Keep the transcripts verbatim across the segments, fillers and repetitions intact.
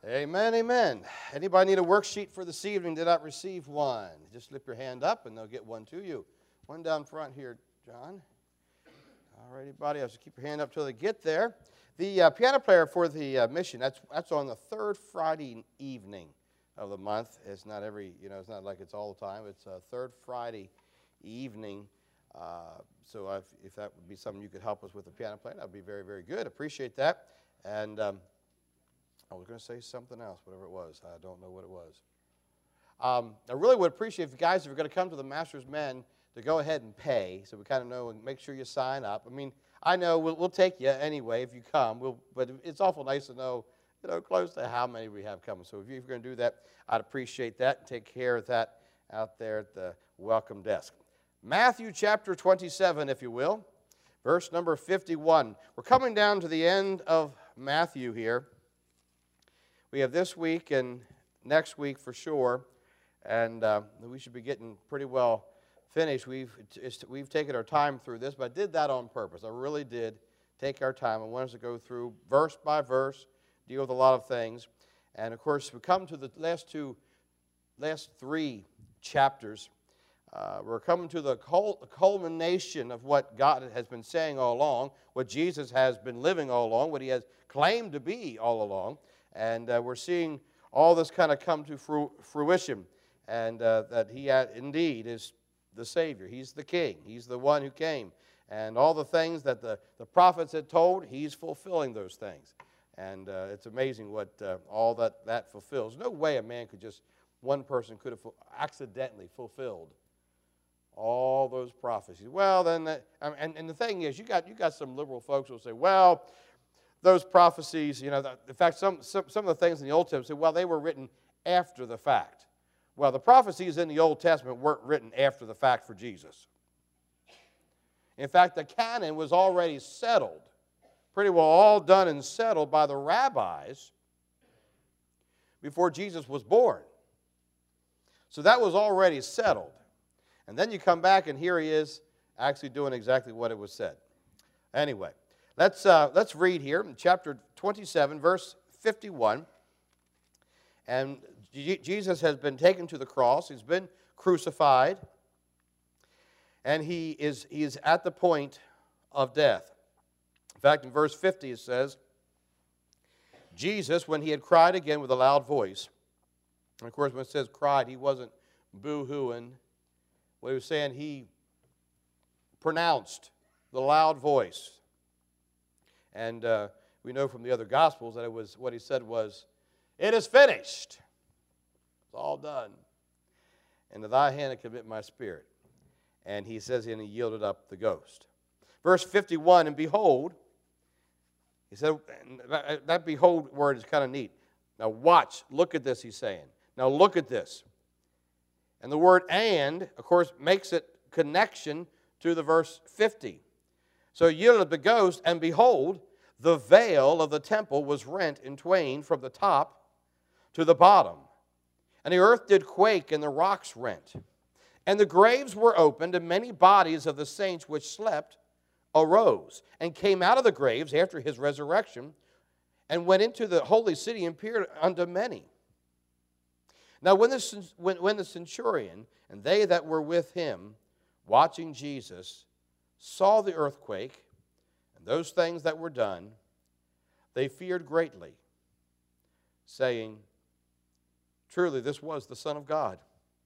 Amen, amen. Anybody need a worksheet for this evening? Did not receive one? Just slip your hand up and they'll get one to you. One down front here, John. All right, everybody else, keep your hand up till they get there. The uh, piano player for the uh, mission, that's that's on the third Friday evening of the month. It's not every, you know, it's not like it's all the time. It's a third Friday evening. Uh, so if, if that would be something you could help us with the piano player, that would be very, very good. Appreciate that. And um, I was going to say something else, whatever it was. I don't know what it was. Um, I really would appreciate if you guys, if you're going to come to the Master's Men, to go ahead and pay, so we kind of know and make sure you sign up. I mean, I know we'll, we'll take you anyway if you come, we'll, but it's awful nice to know, you know, close to how many we have coming. So if you're going to do that, I'd appreciate that and take care of that out there at the welcome desk. Matthew chapter twenty-seven, if you will, verse number fifty-one. We're coming down to the end of Matthew here. We have this week and next week for sure, and uh, we should be getting pretty well finished. We've, it's, we've taken our time through this, but I did that on purpose. I really did take our time. I wanted us to go through verse by verse, deal with a lot of things. And, of course, we come to the last two, last three chapters. Uh, we're coming to the culmination of what God has been saying all along, what Jesus has been living all along, what he has claimed to be all along. And uh, we're seeing all this kind of come to fru fruition, and uh, that he had, indeed is the Savior. He's the King. He's the one who came. And all the things that the, the prophets had told, he's fulfilling those things. And uh, it's amazing what uh, all that, that fulfills. No way a man could just, one person could have accidentally fulfilled all those prophecies. Well, then, that, and, and the thing is, you got, you got some liberal folks who will say, well, those prophecies, you know, in fact, some, some, some of the things in the Old Testament say, well, they were written after the fact. Well, the prophecies in the Old Testament weren't written after the fact for Jesus. In fact, the canon was already settled, pretty well all done and settled by the rabbis before Jesus was born. So that was already settled. And then you come back and here he is actually doing exactly what it was said. Anyway, let's, uh, let's read here in chapter twenty-seven, verse fifty-one. And Jesus has been taken to the cross. He's been crucified. And he is, he is at the point of death. In fact, in verse fifty it says, Jesus, when he had cried again with a loud voice, and of course when it says cried, he wasn't boo-hooing. What he was saying, he pronounced the loud voice. And uh, we know from the other Gospels that it was, what he said was, "It is finished." It's all done. "And to thy hand I commit my spirit." And he says, and he yielded up the ghost. Verse fifty-one, and behold, he said, that, that behold word is kind of neat. Now watch, look at this, he's saying. Now look at this. And the word and, of course, makes it connection to the verse fifty. So he yielded up the ghost, and behold, the veil of the temple was rent in twain from the top to the bottom. And the earth did quake, and the rocks rent. And the graves were opened, and many bodies of the saints which slept arose, and came out of the graves after his resurrection, and went into the holy city, and appeared unto many. Now when the, when, when the centurion and they that were with him, watching Jesus, saw the earthquake, and those things that were done, they feared greatly, saying, truly this was the Son of God.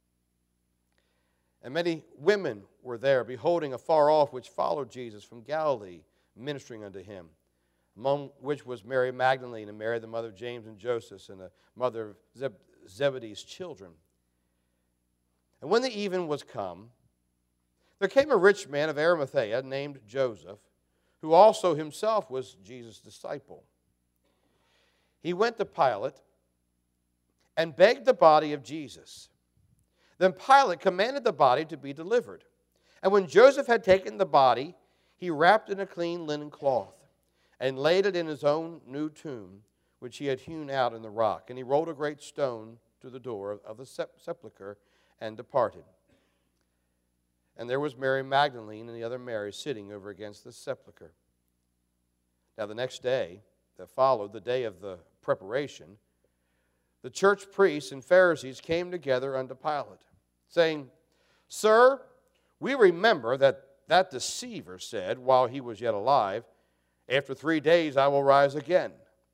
And many women were there, beholding afar off, which followed Jesus from Galilee, ministering unto him, among which was Mary Magdalene, and Mary the mother of James and Joseph, and the mother of Zeb Zebedee's children. And when the even was come, there came a rich man of Arimathea named Joseph, who also himself was Jesus' disciple. He went to Pilate and begged the body of Jesus. Then Pilate commanded the body to be delivered. And when Joseph had taken the body, he wrapped in a clean linen cloth and laid it in his own new tomb, which he had hewn out in the rock. And he rolled a great stone to the door of the sepulchre and departed. And there was Mary Magdalene and the other Mary sitting over against the sepulchre. Now the next day that followed, the day of the preparation, the church priests and Pharisees came together unto Pilate, saying, Sir, we remember that that deceiver said, while he was yet alive, After three days I will rise again.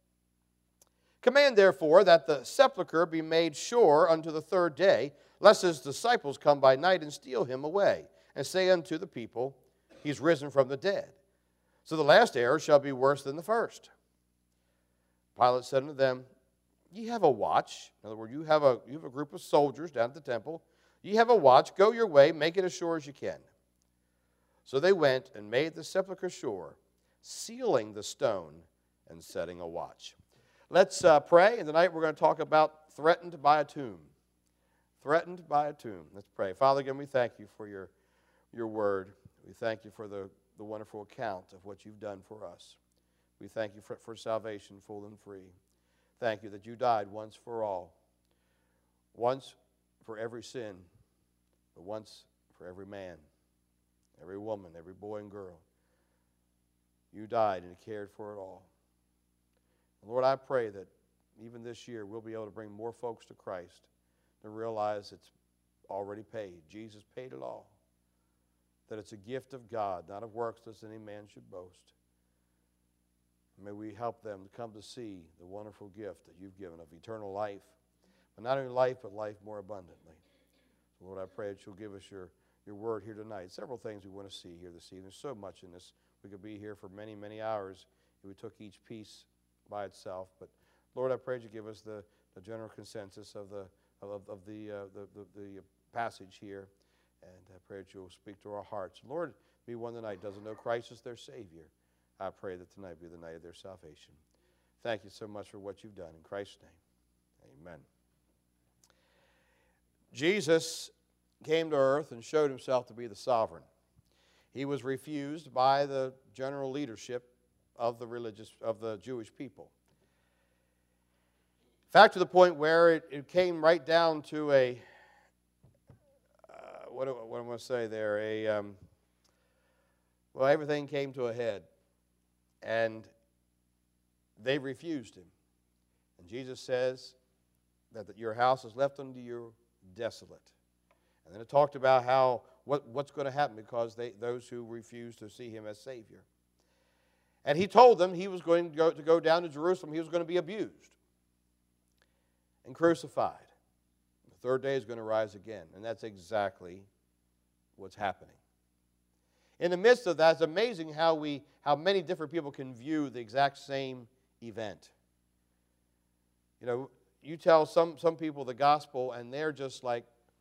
Command therefore that the sepulchre be made sure unto the third day, lest his disciples come by night and steal him away, and say unto the people, He's risen from the dead. So the last error shall be worse than the first. Pilate said unto them, Ye have a watch. In other words, you have a, you have a group of soldiers down at the temple. Ye have a watch. Go your way. Make it as sure as you can. So they went and made the sepulchre sure, sealing the stone and setting a watch. Let's uh, pray, and tonight we're going to talk about threatened by a tomb. Threatened by a tomb. Let's pray. Father, again, we thank you for your, your word. We thank you for the, the wonderful account of what you've done for us. We thank you for, for salvation full and free. Thank you that you died once for all. Once for every sin, but once for every man, every woman, every boy and girl. You died and cared for it all. Lord, I pray that even this year we'll be able to bring more folks to Christ to realize it's already paid. Jesus paid it all. That it's a gift of God, not of works, lest any man should boast. May we help them to come to see the wonderful gift that you've given of eternal life. But not only life, but life more abundantly. So Lord, I pray that you'll give us your, your word here tonight. Several things we want to see here this evening. There's so much in this. We could be here for many, many hours if we took each piece by itself. But Lord, I pray that you give us the, the general consensus of the, of, of the, uh, the, the, the passage here. And I pray that you'll speak to our hearts. Lord, be one tonight doesn't know Christ as their Savior. I pray that tonight be the night of their salvation. Thank you so much for what you've done. In Christ's name, amen. Jesus came to earth and showed himself to be the sovereign. He was refused by the general leadership of the religious, of the Jewish people. In fact, to the point where it, it came right down to a, uh, what, do, what am I going to say there? A, um, well, everything came to a head. And they refused him. And Jesus says that, that your house is left unto you desolate. And then it talked about how what, what's going to happen because they, those who refuse to see him as Savior. And he told them he was going to go, to go down to Jerusalem. He was going to be abused and crucified. The third day is going to rise again. And that's exactly what's happening. In the midst of that, it's amazing how we, how many different people can view the exact same event. You know, you tell some, some people the gospel, and they're just like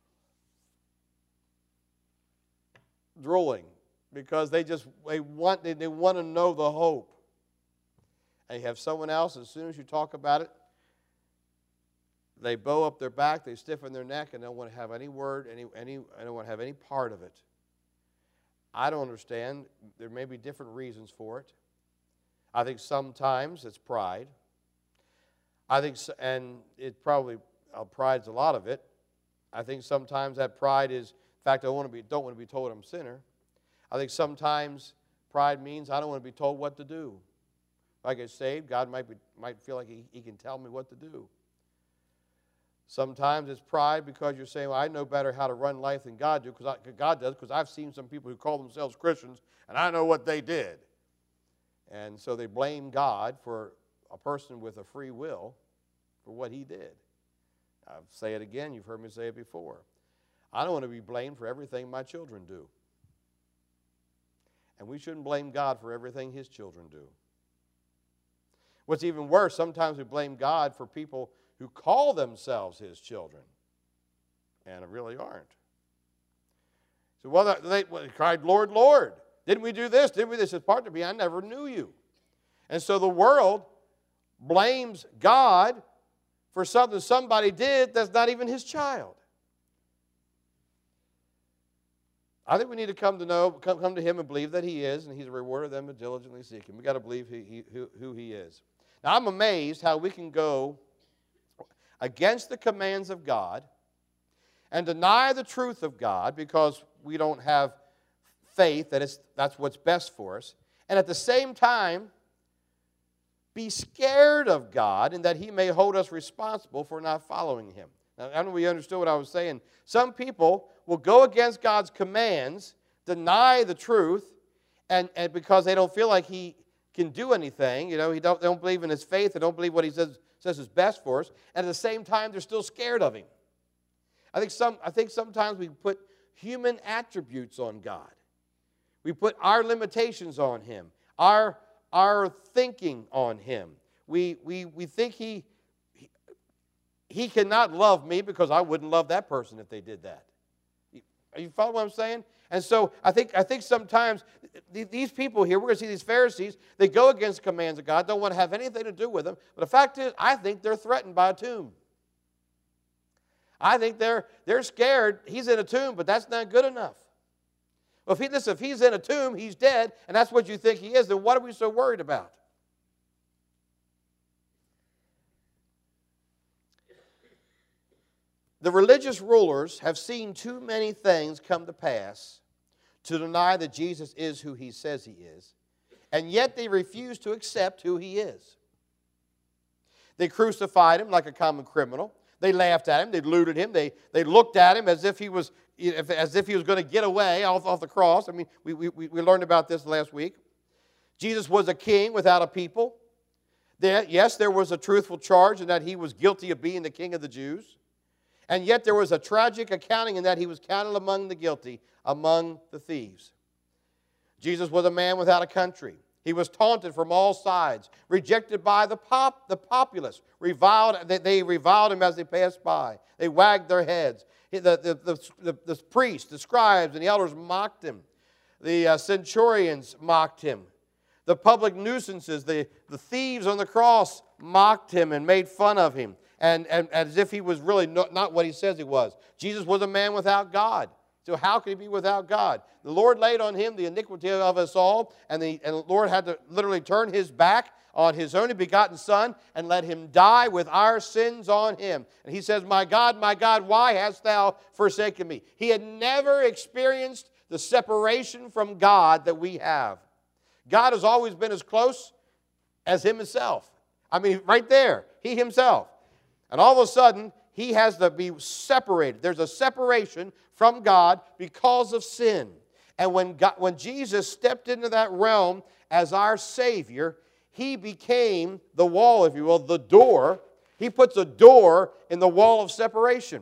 drooling because they just they want they, they want to know the hope. And you have someone else, as soon as you talk about it, they bow up their back, they stiffen their neck, and don't want to have any word, any any I don't want to have any part of it. I don't understand. There may be different reasons for it. I think sometimes it's pride. I think, and it probably, uh, pride's a lot of it. I think sometimes that pride is, in fact, I want to be, don't want to be told I'm a sinner. I think sometimes pride means I don't want to be told what to do. If I get saved, God might, be, might feel like he, he can tell me what to do. Sometimes it's pride because you're saying, well, I know better how to run life than God do, because God does, because I've seen some people who call themselves Christians, and I know what they did. And so they blame God for a person with a free will for what he did. I'll say it again. You've heard me say it before. I don't want to be blamed for everything my children do. And we shouldn't blame God for everything his children do. What's even worse, sometimes we blame God for people who call themselves his children and really aren't. So, well, they, well, they cried, Lord, Lord, didn't we do this? Didn't we this? It's part of me, I never knew you. And so the world blames God for something somebody did that's not even his child. I think we need to come to know, come, come to him and believe that he is, and he's a rewarder of them who diligently seek him. We've got to believe he, he, who, who he is. Now, I'm amazed how we can go against the commands of God and deny the truth of God because we don't have faith that it's, that's what's best for us, and at the same time be scared of God, and that he may hold us responsible for not following him. Now, I don't know if you understood what I was saying. Some people will go against God's commands, deny the truth, and, and because they don't feel like he can do anything, you know, he don't, they don't believe in his faith, they don't believe what he says, says is best for us, and at the same time, they're still scared of him. I think, some, I think sometimes we put human attributes on God. We put our limitations on him, our, our thinking on him. We, we, we think he, he, he cannot love me because I wouldn't love that person if they did that. Are you following what I'm saying? And so I think, I think sometimes these people here, we're going to see these Pharisees, they go against the commands of God, don't want to have anything to do with them. But the fact is, I think they're threatened by a tomb. I think they're, they're scared. He's in a tomb, but that's not good enough. Well, if, he, listen, if he's in a tomb, he's dead, and that's what you think he is, then what are we so worried about? The religious rulers have seen too many things come to pass to deny that Jesus is who he says he is, and yet they refuse to accept who he is. They crucified him like a common criminal. They laughed at him. They looted him. They, they looked at him as if he was as if he was going to get away off, off the cross. I mean, we, we, we learned about this last week. Jesus was a king without a people. There, yes, there was a truthful charge in that he was guilty of being the king of the Jews. And yet there was a tragic accounting in that he was counted among the guilty, among the thieves. Jesus was a man without a country. He was taunted from all sides, rejected by the pop, the populace. Reviled, they, they reviled him as they passed by. They wagged their heads. The, the, the, the, the priests, the scribes, and the elders mocked him. The uh, centurions mocked him. The public nuisances, the, the thieves on the cross mocked him and made fun of him. And, and as if he was really not, not what he says he was. Jesus was a man without God. So how could he be without God? The Lord laid on him the iniquity of us all, and the, and the Lord had to literally turn his back on his only begotten Son and let him die with our sins on him. And he says, my God, my God, why hast thou forsaken me? He had never experienced the separation from God that we have. God has always been as close as him himself. I mean, right there, he himself. And all of a sudden, he has to be separated. There's a separation from God because of sin. And when, God, when Jesus stepped into that realm as our Savior, he became the wall, if you will, the door. He puts a door in the wall of separation.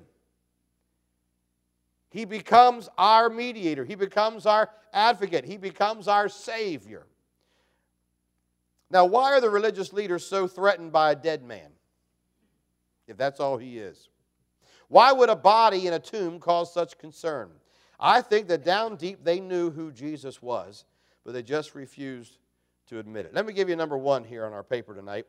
He becomes our mediator. He becomes our advocate. He becomes our Savior. Now, why are the religious leaders so threatened by a dead man, if that's all he is? Why would a body in a tomb cause such concern? I think that down deep they knew who Jesus was, but they just refused to admit it. Let me give you number one here on our paper tonight.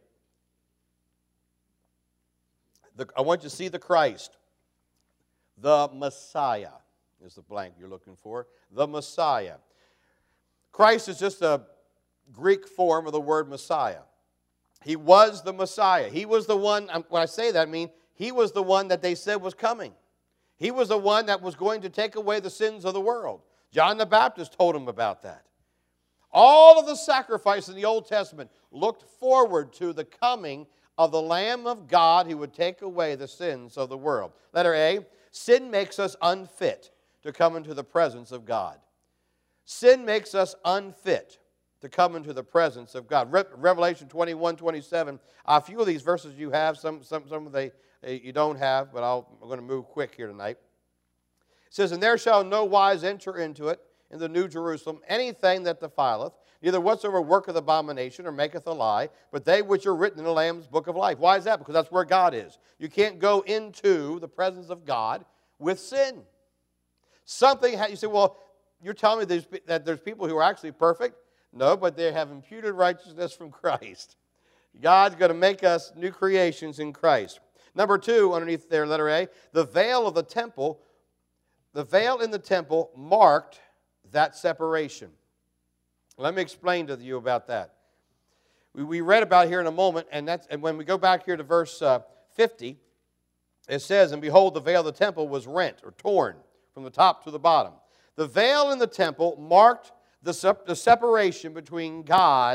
The, I want you to see the Christ. The Messiah is the blank you're looking for. The Messiah. Christ is just a Greek form of the word Messiah. He was the Messiah. He was the one, when I say that, I mean, he was the one that they said was coming. He was the one that was going to take away the sins of the world. John the Baptist told him about that. All of the sacrifice in the Old Testament looked forward to the coming of the Lamb of God who would take away the sins of the world. Letter A, sin makes us unfit to come into the presence of God. Sin makes us unfit to come into the presence of God. Re- Revelation twenty-one, twenty-seven, a few of these verses you have, some, some, some of they you don't have, but I'll, I'm going to move quick here tonight. It says, and there shall no wise enter into it, in the New Jerusalem, anything that defileth, neither whatsoever worketh abomination or maketh a lie, but they which are written in the Lamb's book of life. Why is that? Because that's where God is. You can't go into the presence of God with sin. Something, you say, well, you're telling me there's, that there's people who are actually perfect? No, but they have imputed righteousness from Christ. God's going to make us new creations in Christ. Number two, underneath there, letter A, the veil of the temple, the veil in the temple marked that separation. Let me explain to you about that. We, we read about it here in a moment, and, that's, and when we go back here to verse uh, fifty, it says, and behold, the veil of the temple was rent or torn from the top to the bottom. The veil in the temple marked the, sep- the separation between God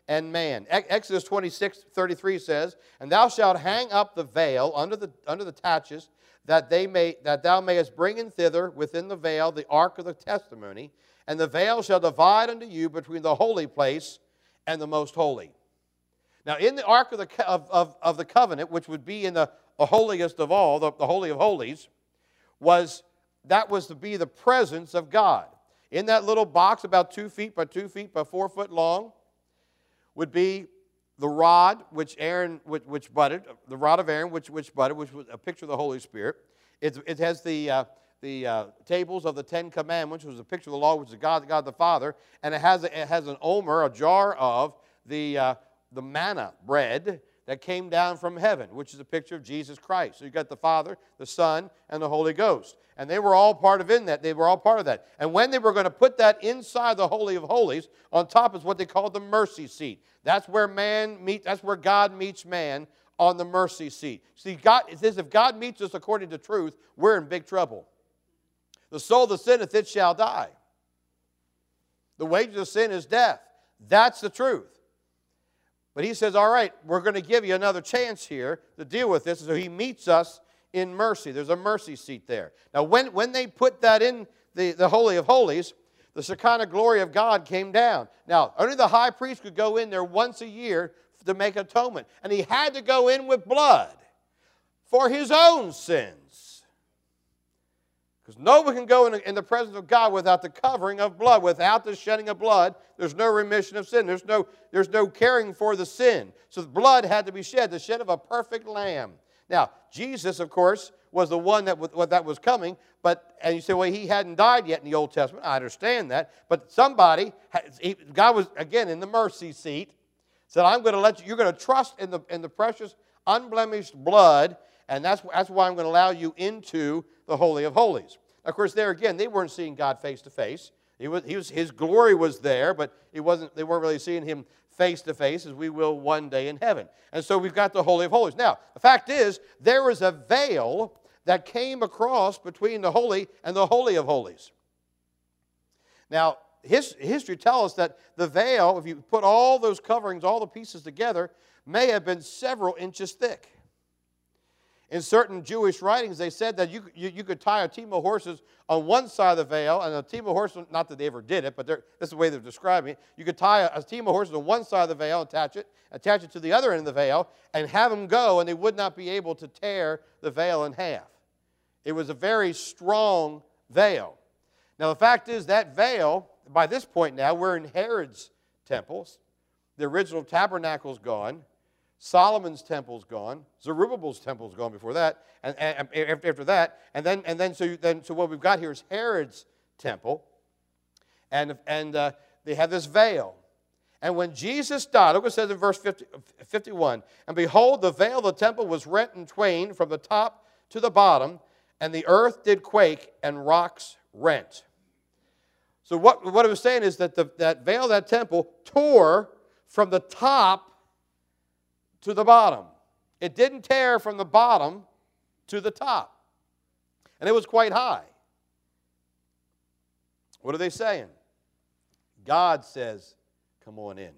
and man. Exodus twenty-six thirty-three says, "And thou shalt hang up the veil under the under the taches, that they may that thou mayest bring in thither within the veil the ark of the testimony, and the veil shall divide unto you between the holy place and the most holy." Now, in the ark of the of, of, of the covenant, which would be in the, the holiest of all, the, the holy of holies, was that was to be the presence of God. In that little box, about two feet by two feet by four foot long, would be the rod which Aaron, which, which budded, the rod of Aaron, which which budded, which was a picture of the Holy Spirit. It, it has the uh, the uh, tables of the Ten Commandments, which was a picture of the law, which is God, God the Father, and it has a, it has an omer, a jar of the uh, the manna bread that came down from heaven, which is a picture of Jesus Christ. So you got the Father, the Son, and the Holy Ghost. And they were all part of in that. They were all part of that. And when they were going to put that inside the Holy of Holies, on top is what they called the mercy seat. That's where man meet. That's where God meets man, on the mercy seat. See, God, it says if God meets us according to truth, we're in big trouble. The soul that sinneth, it shall die. The wages of sin is death. That's the truth. But he says, all right, we're going to give you another chance here to deal with this. So he meets us in mercy. There's a mercy seat there. Now, when, when they put that in the, the Holy of Holies, the Shekinah glory of God came down. Now, only the high priest could go in there once a year to make atonement. And he had to go in with blood for his own sins. Because no one can go in, in the presence of God without the covering of blood. Without the shedding of blood, there's no remission of sin. There's no, there's no caring for the sin. So the blood had to be shed, the shed of a perfect lamb. Now, Jesus, of course, was the one that was, that was coming. But, and you say, well, he hadn't died yet in the Old Testament. I understand that. But somebody, he, God was, again, in the mercy seat, said, I'm going to let you, you're going to trust in the, in the precious, unblemished blood, and that's, that's why I'm going to allow you into the Holy of Holies. Of course, there again, they weren't seeing God face to face. He was, he was, his glory was there, but it wasn't, they weren't really seeing him face to face as we will one day in heaven. And so we've got the Holy of Holies. Now, the fact is, there was a veil that came across between the Holy and the Holy of Holies. Now, his, history tells us that the veil, if you put all those coverings, all the pieces together, may have been several inches thick. In certain Jewish writings, they said that you, you, you could tie a team of horses on one side of the veil, and a team of horses, not that they ever did it, but this is the way they're describing it. You could tie a, a team of horses on one side of the veil, attach it, attach it to the other end of the veil, and have them go, and they would not be able to tear the veil in half. It was a very strong veil. Now, the fact is that veil, by this point now, we're in Herod's temples. The original tabernacle's gone. Solomon's temple's gone. Zerubbabel's temple's gone before that, and, and, and after that, and then and then so you, then so what we've got here is Herod's temple, and and uh, they have this veil. And when Jesus died, look what it says in verse fifty, fifty-one. And behold, the veil of the temple was rent in twain from the top to the bottom, and the earth did quake, and rocks rent. So what what it was saying is that the, that veil of that temple tore from the top to the bottom. It didn't tear from the bottom to the top. And it was quite high. What are they saying? God says, come on in.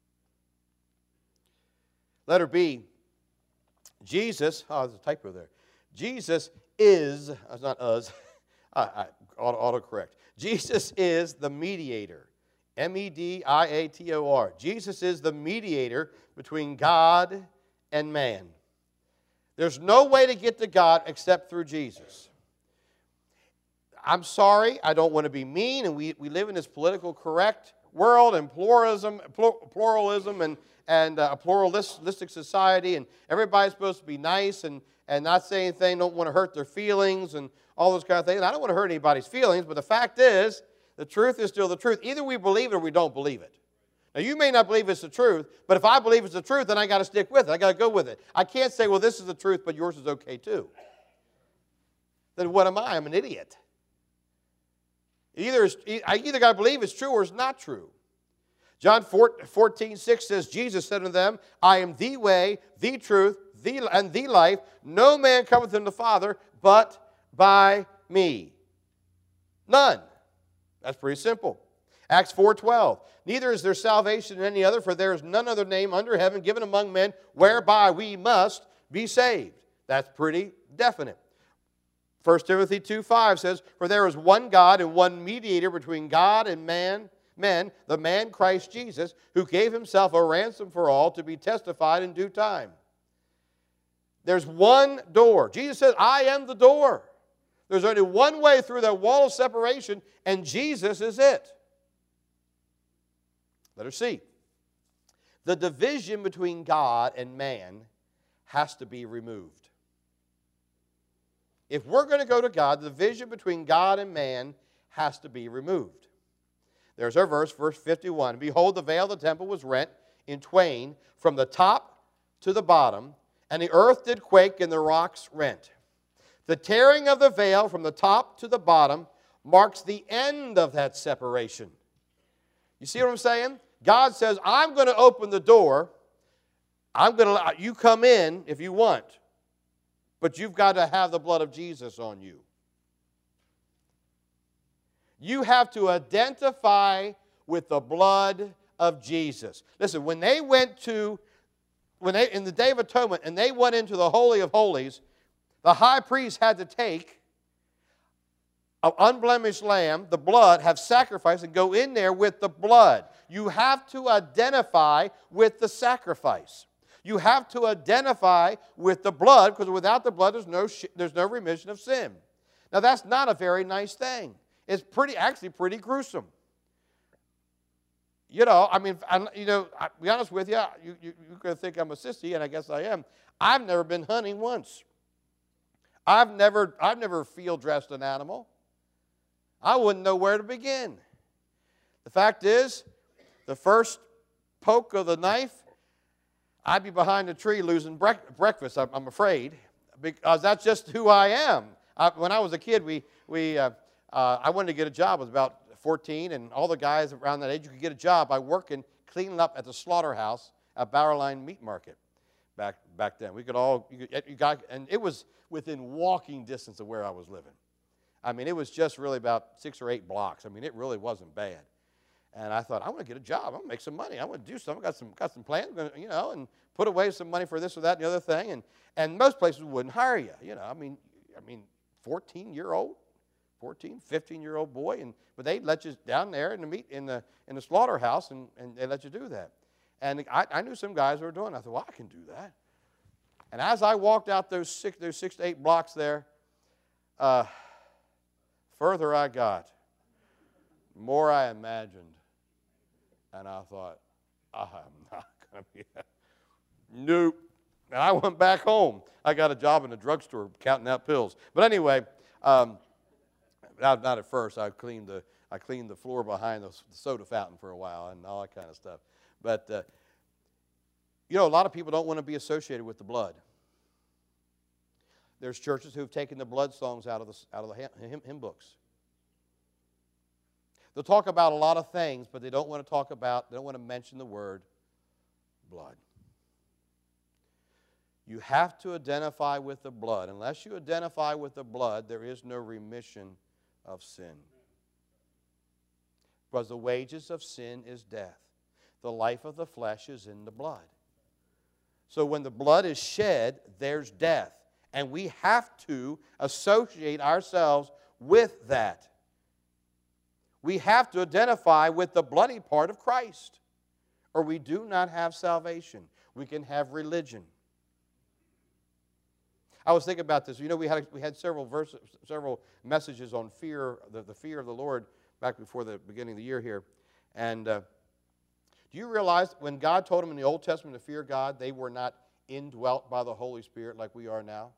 Letter B, Jesus, oh, there's a typo there. Jesus is, that's not us, I, I, auto, autocorrect. Jesus is the mediator. M E D I A T O R. Jesus is the mediator between God and man. There's no way to get to God except through Jesus. I'm sorry, I don't want to be mean, and we, we live in this political correct world and pluralism, pluralism and, and uh, a pluralistic society, and everybody's supposed to be nice and, and not say anything, don't want to hurt their feelings and all those kind of things. I don't want to hurt anybody's feelings, but the fact is, the truth is still the truth. Either we believe it or we don't believe it. Now, you may not believe it's the truth, but if I believe it's the truth, then I got to stick with it. I got to go with it. I can't say, well, this is the truth, but yours is okay too. Then what am I? I'm an idiot. Either I either got to believe it's true or it's not true. John fourteen six says, Jesus said unto them, I am the way, the truth, the, and the life. No man cometh unto the Father but by me. None. That's pretty simple. Acts four twelve, neither is there salvation in any other, for there is none other name under heaven given among men whereby we must be saved. That's pretty definite. First Timothy two five says, for there is one God and one mediator between God and man, men, the man Christ Jesus, who gave himself a ransom for all to be testified in due time. There's one door. Jesus said, I am the door. There's only one way through that wall of separation, and Jesus is it. Letter C. The division between God and man has to be removed. If we're going to go to God, the division between God and man has to be removed. There's our verse, verse fifty-one. Behold, the veil of the temple was rent in twain from the top to the bottom, and the earth did quake, and the rocks rent. The tearing of the veil from the top to the bottom marks the end of that separation. You see what I'm saying? God says, I'm going to open the door. I'm going to let you come in if you want. But you've got to have the blood of Jesus on you. You have to identify with the blood of Jesus. Listen, when they went to, when they in the Day of Atonement, and they went into the Holy of Holies, the high priest had to take an unblemished lamb, the blood, have sacrifice, and go in there with the blood. You have to identify with the sacrifice. You have to identify with the blood, because without the blood, there's no, there's no remission of sin. Now, that's not a very nice thing. It's pretty, actually pretty gruesome. You know, I mean, I, you know, I'll be honest with you, you, you, you're going to think I'm a sissy, and I guess I am. I've never been hunting once. I've never, I've never field dressed an animal. I wouldn't know where to begin. The fact is, the first poke of the knife, I'd be behind a tree losing brec- breakfast, I'm, I'm afraid, because that's just who I am. I, when I was a kid, we, we, uh, uh, I wanted to get a job. I was about fourteen, and all the guys around that age, you could get a job by working, cleaning up at the slaughterhouse at Bowerline Meat Market back, back then. We could all, you, could, you got, and it was within walking distance of where I was living. I mean, it was just really about six or eight blocks. I mean, it really wasn't bad. And I thought, I want to get a job. I want to make some money. I want to do something. I got some, got some plans, you know, and put away some money for this or that and the other thing. And, and most places wouldn't hire you, you know. I mean, I mean, fourteen-year-old, fourteen, fifteen-year-old boy, and but they let you down there in the meat in the in the slaughterhouse, and, and they let you do that. And I, I knew some guys who were doing it. I thought, well, I can do that. And as I walked out those six, those six to eight blocks there, uh, further I got, more I imagined. And I thought, I'm not going to be that. Nope. And I went back home. I got a job in a drugstore counting out pills. But anyway, um, not, not at first. I cleaned the I cleaned the floor behind the soda fountain for a while and all that kind of stuff. But, uh, you know, a lot of people don't want to be associated with the blood. There's churches who have taken the blood songs out of the, out of the hymn, hymn books. They'll talk about a lot of things, but they don't want to talk about, they don't want to mention the word blood. You have to identify with the blood. Unless you identify with the blood, there is no remission of sin. Because the wages of sin is death. The life of the flesh is in the blood. So when the blood is shed, there's death. And we have to associate ourselves with that. We have to identify with the bloody part of Christ, or we do not have salvation. We can have religion. I was thinking about this. You know, we had we had several verses, several messages on fear, the, the fear of the Lord, back before the beginning of the year here. And uh, do you realize when God told them in the Old Testament to fear God, they were not indwelt by the Holy Spirit like we are now?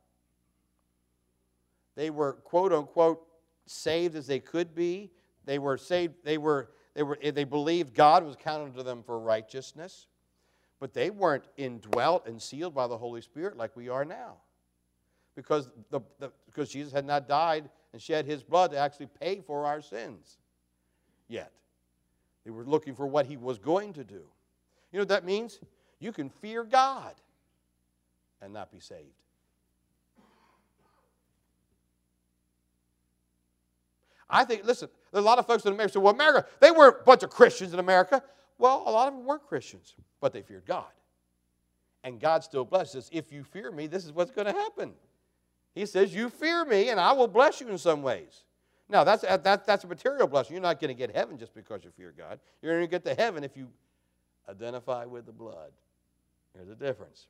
They were, quote unquote, saved as they could be. They were saved, they were, they were, they believed God was counted to them for righteousness, but they weren't indwelt and sealed by the Holy Spirit like we are now. Because, the, the, because Jesus had not died and shed his blood to actually pay for our sins yet. They were looking for what he was going to do. You know what that means? You can fear God and not be saved. I think, listen, there's a lot of folks in America say, well, America, they weren't a bunch of Christians in America. Well, a lot of them weren't Christians, but they feared God. And God still blesses. If you fear me, this is what's going to happen. He says, you fear me, and I will bless you in some ways. Now, that's, that, that's a material blessing. You're not going to get heaven just because you fear God. You're going to get to heaven if you identify with the blood. There's a difference.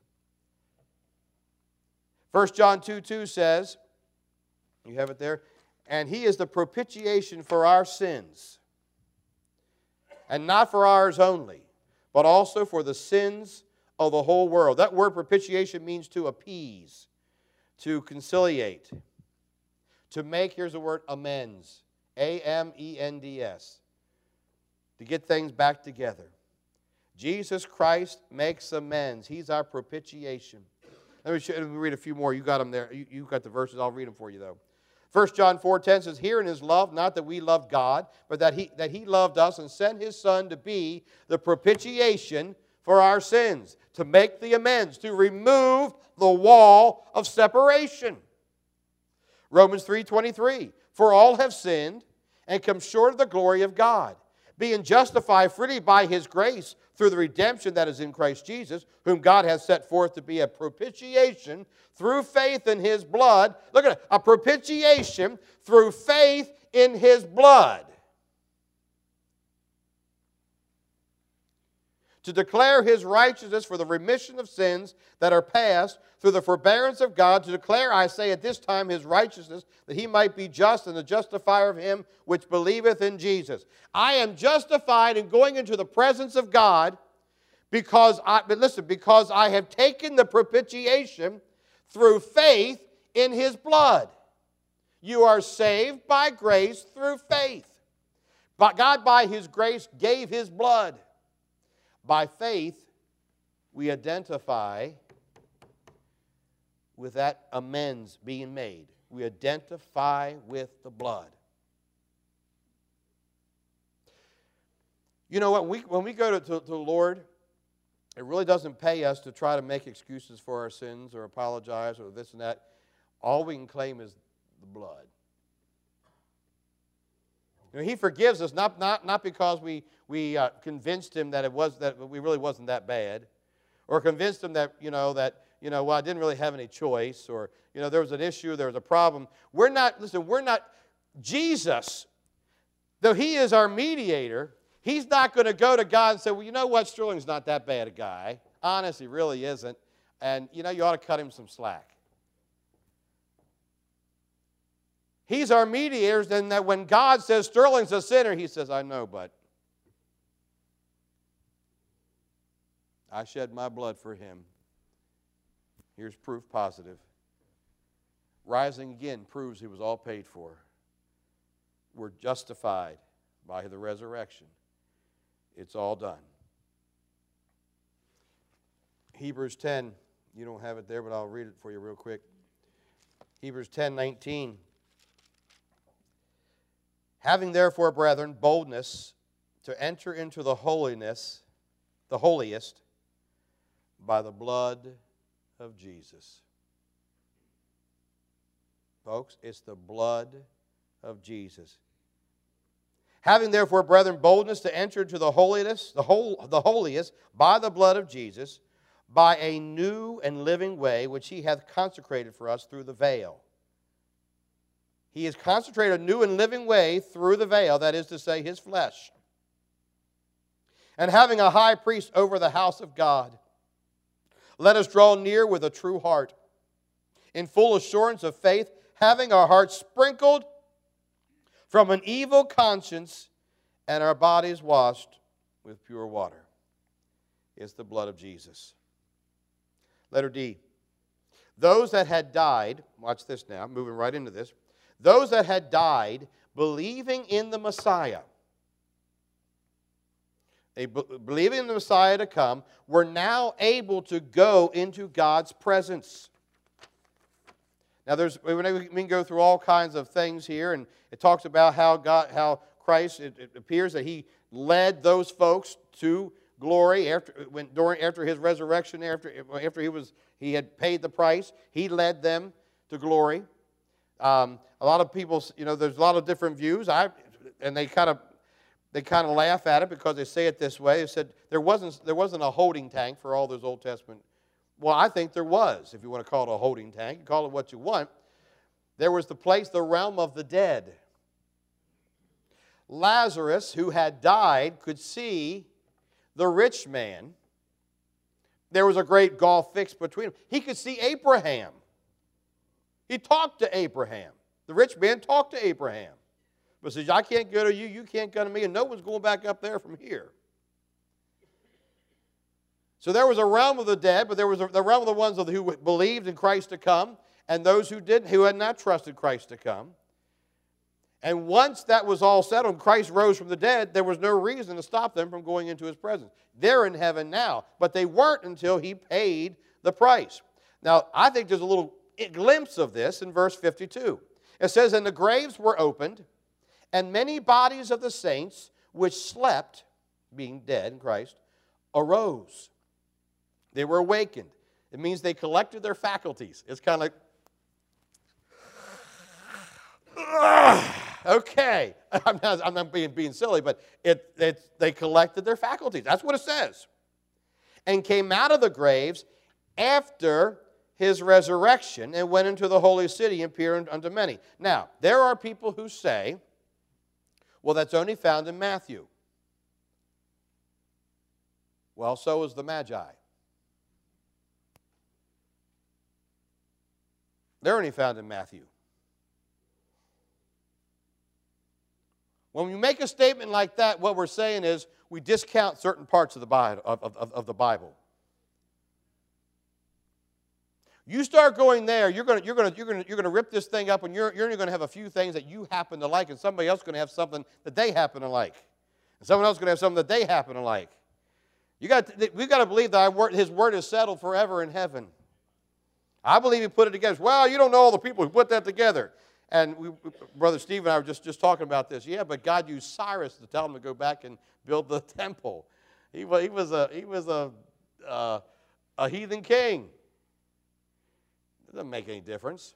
First John two two says, you have it there, and he is the propitiation for our sins, and not for ours only, but also for the sins of the whole world. That word propitiation means to appease, to conciliate, to make, here's the word, amends. A M E N D S. To get things back together. Jesus Christ makes amends. He's our propitiation. Let me, show, let me read a few more. You got them there. You, you got the verses. I'll read them for you, though. First John four ten says, herein is love, not that we loved God, but that he, that he loved us and sent his Son to be the propitiation for our sins, to make the amends, to remove the wall of separation. Romans three twenty-three, for all have sinned and come short of the glory of God, being justified freely by his grace through the redemption that is in Christ Jesus, whom God has set forth to be a propitiation through faith in his blood. Look at it, a propitiation through faith in his blood. To declare his righteousness for the remission of sins that are past through the forbearance of God, to declare, I say, at this time his righteousness, that he might be just and the justifier of him which believeth in Jesus. I am justified in going into the presence of God because I, but listen, because I have taken the propitiation through faith in his blood. You are saved by grace through faith. But God, by his grace, gave his blood. By faith, we identify with that amends being made. We identify with the blood. You know what? We, when we go to, to, to the Lord, it really doesn't pay us to try to make excuses for our sins or apologize or this and that. All we can claim is the blood. You know, he forgives us not, not, not because we, we uh, convinced him that it was that we really wasn't that bad, or convinced him that, you know, that, you know, well, I didn't really have any choice, or, you know, there was an issue, there was a problem. We're not, listen, we're not, Jesus, though he is our mediator, he's not going to go to God and say, well, you know what, Sterling's not that bad a guy. Honest, he really isn't. And, you know, you ought to cut him some slack. He's our mediator, and that when God says Sterling's a sinner, he says, I know, but I shed my blood for him. Here's proof positive. Rising again proves it was all paid for. We're justified by the resurrection. It's all done. Hebrews ten, you don't have it there, but I'll read it for you real quick. Hebrews ten nineteen. Having therefore, brethren, boldness to enter into the holiness, the holiest, by the blood of Jesus. Folks, it's the blood of Jesus. Having therefore, brethren, boldness to enter into the holiness, the whole, the holiest, by the blood of Jesus, by a new and living way which he hath consecrated for us through the veil. He has consecrated a new and living way through the veil, that is to say, his flesh. And having a high priest over the house of God, let us draw near with a true heart, in full assurance of faith, having our hearts sprinkled from an evil conscience and our bodies washed with pure water. It's the blood of Jesus. Letter D. Those that had died, watch this now, moving right into this. Those that had died believing in the Messiah, they believing in the Messiah to come, were now able to go into God's presence. Now, there's we can go through all kinds of things here, and it talks about how God, how Christ. It, it appears that He led those folks to glory after when during after His resurrection, after after He was He had paid the price. He led them to glory. Um, a lot of people, you know, there's a lot of different views. I, and they kind of, they kind of laugh at it because they say it this way. They said there wasn't, there wasn't a holding tank for all those Old Testament. Well, I think there was, if you want to call it a holding tank. You call it what you want. There was the place, the realm of the dead. Lazarus, who had died, could see the rich man. There was a great gulf fixed between them. He could see Abraham. He talked to Abraham. The rich man talked to Abraham. But says, I can't go to you, you can't go to me, and no one's going back up there from here. So there was a realm of the dead, but there was a, the realm of the ones who believed in Christ to come, and those who didn't, who had not trusted Christ to come. And once that was all settled, and Christ rose from the dead, there was no reason to stop them from going into His presence. They're in heaven now, but they weren't until He paid the price. Now, I think there's a little glimpse of this in verse fifty-two. It says, and the graves were opened, and many bodies of the saints which slept, being dead in Christ, arose. They were awakened. It means they collected their faculties. It's kind of like, okay. I'm not, I'm not being, being silly, but it, it, they collected their faculties. That's what it says. And came out of the graves after His resurrection and went into the holy city and appeared unto many. Now, there are people who say, well, that's only found in Matthew. Well, so is the Magi. They're only found in Matthew. When we make a statement like that, what we're saying is we discount certain parts of the Bible. Of, of, of the Bible. You start going there, you're going to, you're going to, you're going to, you're going to rip this thing up, and you're, you're only going to have a few things that you happen to like, and somebody else is going to have something that they happen to like. And someone else is going to have something that they happen to like. You got to, we've got to believe that our word, His word is settled forever in heaven. I believe He put it together. Well, you don't know all the people who put that together. And we, Brother Steve and I were just, just talking about this. Yeah, but God used Cyrus to tell him to go back and build the temple. He was, he was a, he was a, uh, a heathen king. It doesn't make any difference.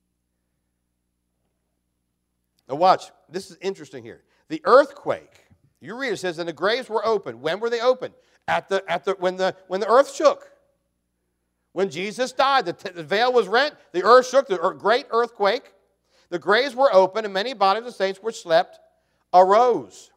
Now watch. This is interesting here. The earthquake. You read it, it says, and the graves were open. When were they open? At the, at the, when, the, when the earth shook. When Jesus died, the, t- the veil was rent, the earth shook, the great earthquake. The graves were open, and many bodies of the saints which slept arose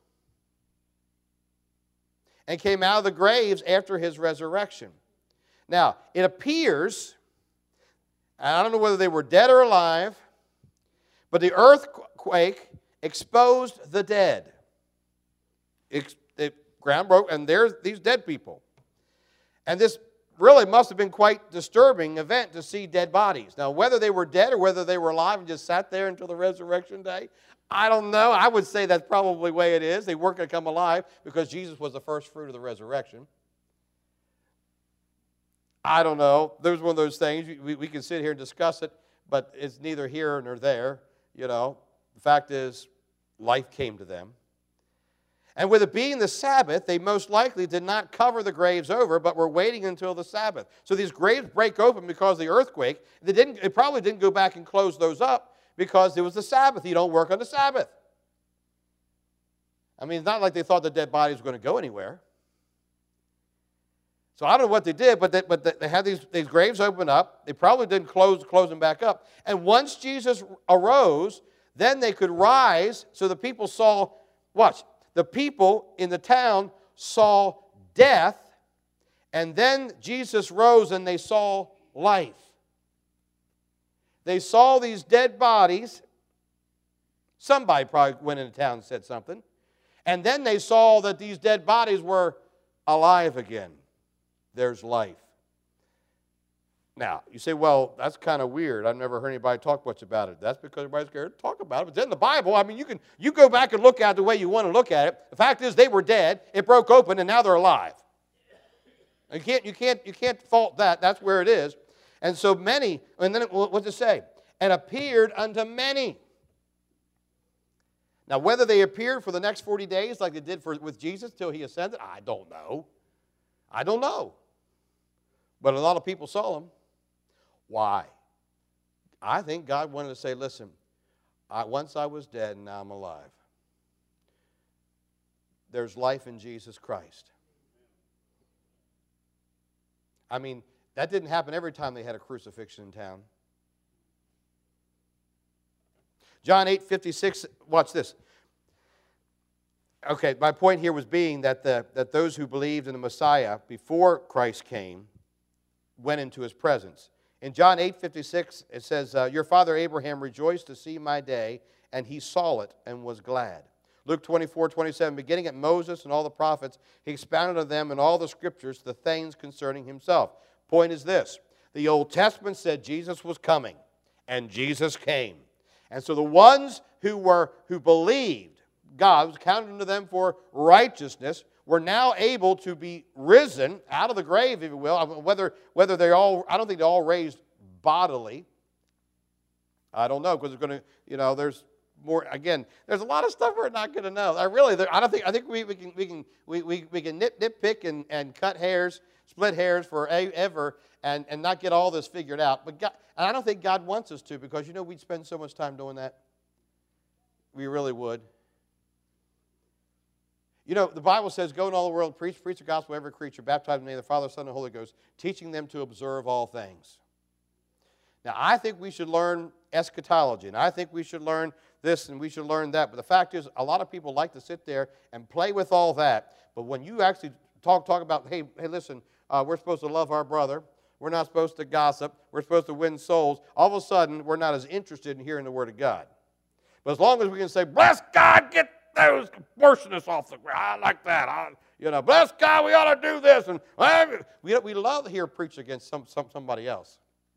and came out of the graves after His resurrection. Now, it appears, I don't know whether they were dead or alive, but the earthquake exposed the dead. It, the ground broke, and there's these dead people. And this really must have been quite a disturbing event to see dead bodies. Now, whether they were dead or whether they were alive and just sat there until the resurrection day, I don't know. I would say that's probably the way it is. They weren't going to come alive because Jesus was the first fruit of the resurrection. I don't know. There's one of those things. We, we can sit here and discuss it, but it's neither here nor there. You know, the fact is, life came to them. And with it being the Sabbath, they most likely did not cover the graves over, but were waiting until the Sabbath. So these graves break open because of the earthquake. They didn't. They probably didn't go back and close those up because it was the Sabbath. You don't work on the Sabbath. I mean, it's not like they thought the dead bodies were going to go anywhere. So I don't know what they did, but they, but they had these, these graves open up. They probably didn't close, close them back up. And once Jesus arose, then they could rise. So the people saw, watch, the people in the town saw death, and then Jesus rose and they saw life. They saw these dead bodies. Somebody probably went into town and said something. And then they saw that these dead bodies were alive again. There's life. Now, you say, well, that's kind of weird. I've never heard anybody talk much about it. That's because everybody's scared to talk about it. It's in the Bible. I mean, you can you go back and look at it the way you want to look at it. The fact is they were dead. It broke open, and now they're alive. You can't, you can't, you can't fault that. That's where it is. And so many, and then it, what's it say? And appeared unto many. Now, whether they appeared for the next forty days like they did for, with Jesus till He ascended, I don't know. I don't know. But a lot of people saw Him. Why? I think God wanted to say, listen, I, once I was dead and now I'm alive. There's life in Jesus Christ. I mean, that didn't happen every time they had a crucifixion in town. John eight fifty-six, watch this. Okay, my point here was being that, the, that those who believed in the Messiah before Christ came went into his presence. In John eight fifty-six, it says, uh, your father Abraham rejoiced to see my day, and he saw it and was glad. Luke twenty-four twenty-seven, beginning at Moses and all the prophets, he expounded on them in all the scriptures the things concerning himself. Point is this, the Old Testament said Jesus was coming, and Jesus came. And so the ones who were who believed God was counted unto them for righteousness were now able to be risen out of the grave, if you will. Whether whether they all, I don't think they all raised bodily. I don't know, because it's going to, you know, there's more. Again, there's a lot of stuff we're not going to know. I really, I don't think. I think we, we can we can we, we, we can nit nitpick and, and cut hairs, split hairs forever, and and not get all this figured out. But God, and I don't think God wants us to, because you know we'd spend so much time doing that. We really would. You know, the Bible says, go in all the world, preach, preach the gospel to every creature, baptize in the name of the Father, Son, and Holy Ghost, teaching them to observe all things. Now, I think we should learn eschatology, and I think we should learn this and we should learn that. But the fact is, a lot of people like to sit there and play with all that. But when you actually talk talk about, hey, hey, listen, uh, we're supposed to love our brother. We're not supposed to gossip. We're supposed to win souls. All of a sudden, we're not as interested in hearing the Word of God. But as long as we can say, bless God, get those abortionists off the ground. I like that. I, you know, bless God, we ought to do this. And we, we love to hear preach against some, some somebody else.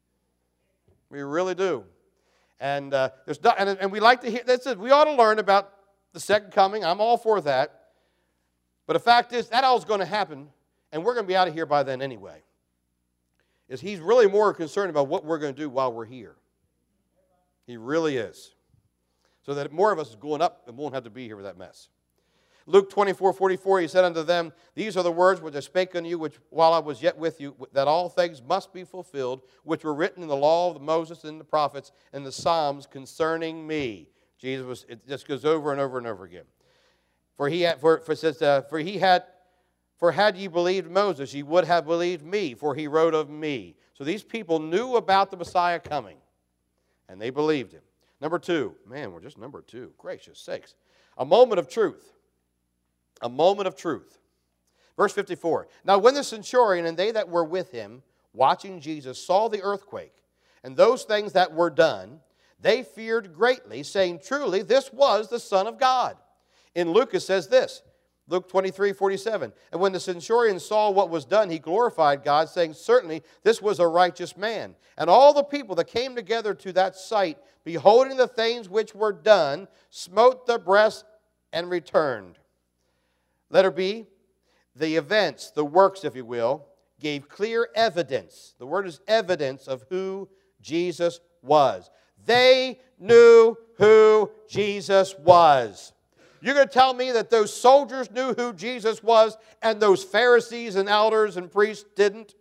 We really do. And uh, there's not, and, and we like to hear, that's it. We ought to learn about the second coming. I'm all for that. But the fact is, that all is going to happen, and we're going to be out of here by then anyway. Is he's really more concerned about what we're going to do while we're here. He really is. So that more of us is going up and won't have to be here with that mess. Luke twenty-four forty-four, he said unto them, these are the words which I spake unto you, which while I was yet with you, that all things must be fulfilled, which were written in the law of Moses and the prophets and the Psalms concerning me. Jesus was, it just goes over and over and over again. For he had, for, for, says, uh, for he had, for had ye believed Moses, ye would have believed me, for he wrote of me. So these people knew about the Messiah coming, and they believed him. Number two, man, we're just number two. Gracious sakes. A moment of truth. A moment of truth. Verse fifty-four. Now when the centurion and they that were with him, watching Jesus, saw the earthquake, and those things that were done, they feared greatly, saying, truly, this was the Son of God. In Luke it says this, Luke twenty-three forty-seven. And when the centurion saw what was done, he glorified God, saying, certainly this was a righteous man. And all the people that came together to that sight, beholding the things which were done, smote their breasts and returned. Letter B, the events, the works, if you will, gave clear evidence. The word is evidence of who Jesus was. They knew who Jesus was. You're going to tell me that those soldiers knew who Jesus was and those Pharisees and elders and priests didn't?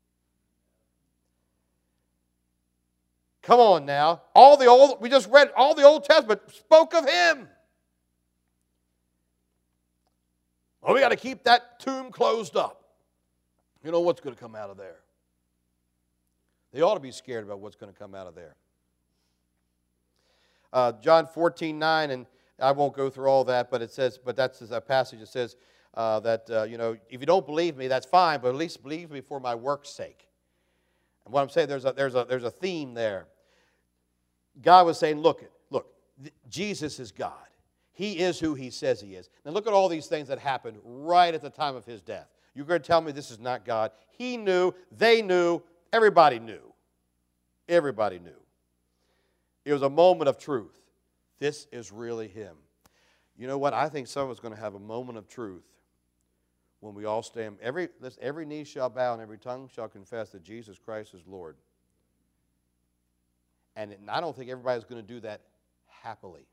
Come on now. All the old, we just read, all the Old Testament spoke of him. Well, we got to keep that tomb closed up. You know what's going to come out of there. They ought to be scared about what's going to come out of there. Uh, John fourteen nine, and I won't go through all that, but it says, but that's a passage that says uh, that, uh, you know, if you don't believe me, that's fine, but at least believe me for my work's sake. And what I'm saying, there's a, there's a, there's a theme there. God was saying, look, look, Jesus is God. He is who he says he is. Now look at all these things that happened right at the time of his death. You're going to tell me this is not God. He knew, they knew, everybody knew. Everybody knew. It was a moment of truth. This is really him. You know what? I think some of us are going to have a moment of truth when we all stand. Every, every knee shall bow and every tongue shall confess that Jesus Christ is Lord. And I don't think everybody's going to do that happily.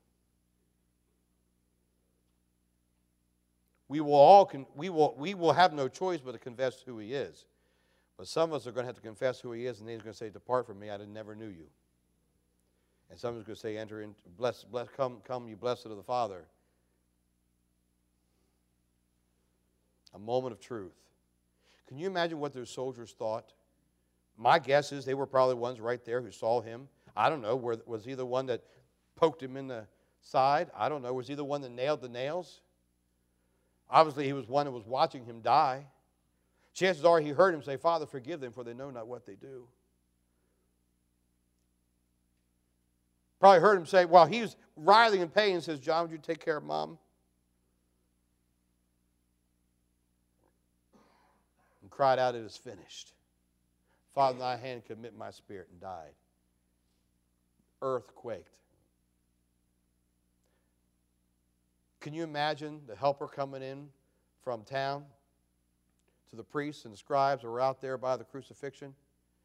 We will all con- we will we will have no choice but to confess who he is. But some of us are going to have to confess who he is, and then he's going to say, depart from me, I never knew you. And someone's going to say, enter in, bless, bless, come, come, you blessed of the Father. A moment of truth. Can you imagine what those soldiers thought? My guess is they were probably ones right there who saw him. I don't know. Was he the one that poked him in the side? I don't know. Was he the one that nailed the nails? Obviously, he was one that was watching him die. Chances are he heard him say, Father, forgive them, for they know not what they do. Probably heard him say, while he was writhing in pain, says, John, would you take care of Mom? And cried out, it is finished. Father, in thy hand commit my spirit, and died. Earth quaked. Can you imagine the helper coming in from town to the priests and the scribes who were out there by the crucifixion?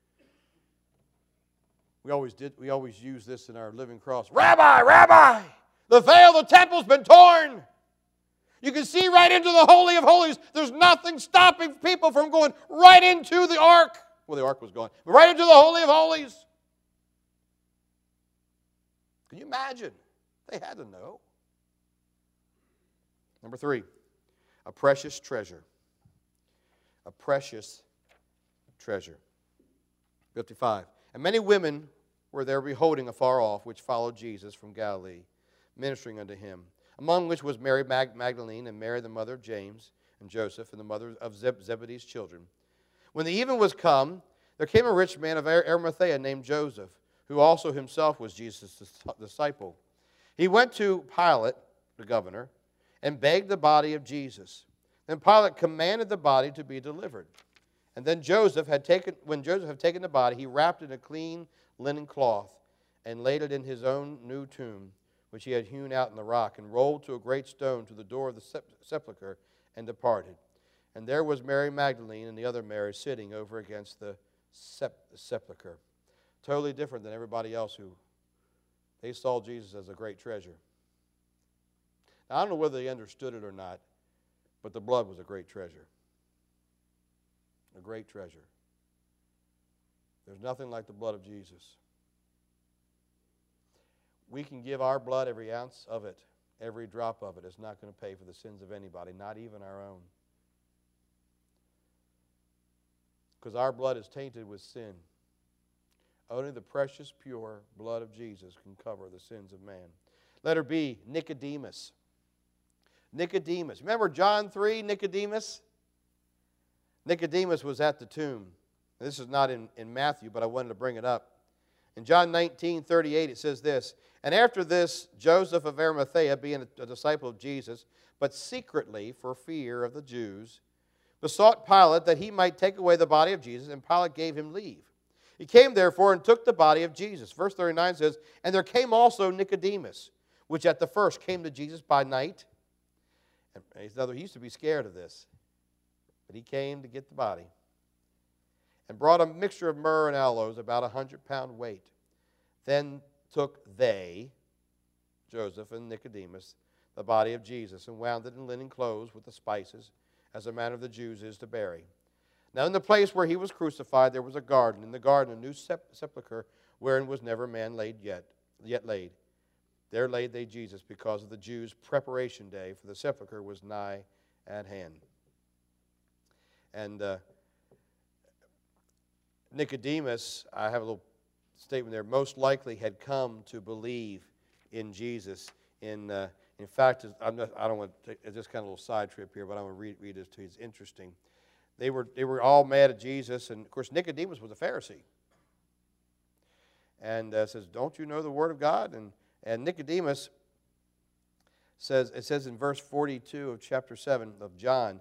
We always did. We always use this in our living cross. Rabbi, Rabbi, the veil of the temple's been torn. You can see right into the Holy of Holies. There's nothing stopping people from going right into the ark. Well, the ark was gone. But right into the Holy of Holies. Can you imagine? They had to know. Number three, a precious treasure. A precious treasure. fifty-five. And many women were there beholding afar off, which followed Jesus from Galilee, ministering unto him, among which was Mary Mag- Magdalene, and Mary the mother of James and Joseph, and the mother of Zeb- Zebedee's children. When the even was come, there came a rich man of Ar- Arimathea named Joseph, who also himself was Jesus' disciple. He went to Pilate, the governor, and begged the body of Jesus. Then Pilate commanded the body to be delivered. And then Joseph had taken, when Joseph had taken the body, he wrapped it in a clean linen cloth and laid it in his own new tomb, which he had hewn out in the rock, and rolled to a great stone to the door of the sepulchre, and departed. And there was Mary Magdalene and the other Mary sitting over against the sepulchre. Totally different than everybody else who, they saw Jesus as a great treasure. Now, I don't know whether they understood it or not, but the blood was a great treasure. A great treasure. There's nothing like the blood of Jesus. We can give our blood, every ounce of it, every drop of it. It's not going to pay for the sins of anybody, not even our own. Because our blood is tainted with sin. Only the precious, pure blood of Jesus can cover the sins of man. Letter B, Nicodemus. Nicodemus. Remember John three, Nicodemus? Nicodemus was at the tomb. This is not in, in Matthew, but I wanted to bring it up. In John nineteen thirty-eight, it says this, and after this, Joseph of Arimathea, being a, a disciple of Jesus, but secretly for fear of the Jews, besought Pilate that he might take away the body of Jesus, and Pilate gave him leave. He came therefore and took the body of Jesus. Verse thirty-nine says, and there came also Nicodemus, which at the first came to Jesus by night. And he used to be scared of this. But he came to get the body, and brought a mixture of myrrh and aloes, about a hundred pound weight. Then took they, Joseph and Nicodemus, the body of Jesus, and wound it in linen clothes with the spices, as the manner of the Jews is to bury. Now in the place where he was crucified there was a garden, in the garden a new sep- sepulchre, wherein was never man laid yet, yet laid. There laid they Jesus, because of the Jews' preparation day, for the sepulchre was nigh at hand. And uh, Nicodemus, I have a little statement there, most likely had come to believe in Jesus. In uh, in fact, I'm not, I don't want to take, it's just kind of a little side trip here, but I'm going to read, read this to you. It's interesting. They were they were all mad at Jesus, and of course Nicodemus was a Pharisee. And uh, says, "Don't you know the Word of God?" And and Nicodemus says, it says in verse forty-two of chapter seven of John.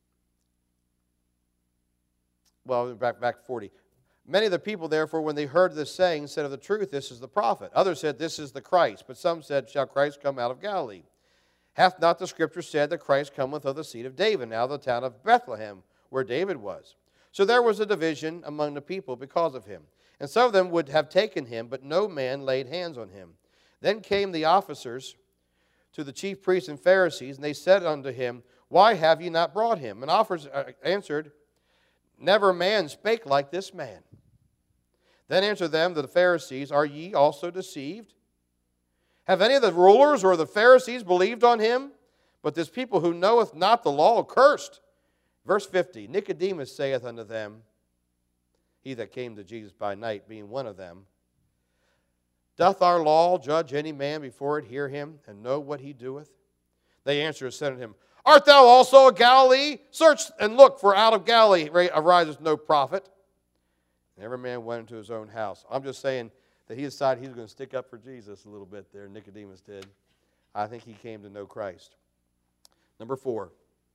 Well, back back forty. Many of the people, therefore, when they heard this saying, said, of the truth, this is the prophet. Others said, this is the Christ. But some said, shall Christ come out of Galilee? Hath not the Scripture said that Christ cometh of the seed of David, now the town of Bethlehem, where David was? So there was a division among the people because of him. And some of them would have taken him, but no man laid hands on him. Then came the officers to the chief priests and Pharisees, and they said unto him, why have ye not brought him? And officers answered, never man spake like this man. Then answered them the Pharisees, Are ye also deceived? Have any of the rulers or the Pharisees believed on him? But this people who knoweth not the law cursed. Verse fifty, Nicodemus saith unto them, he that came to Jesus by night, being one of them, Doth our law judge any man before it hear him, and know what he doeth? They answered and said unto him, Art thou also of Galilee? Search and look, for out of Galilee ariseth no prophet. And every man went into his own house. I'm just saying that he decided he was going to stick up for Jesus a little bit there, Nicodemus did. I think he came to know Christ. Number four.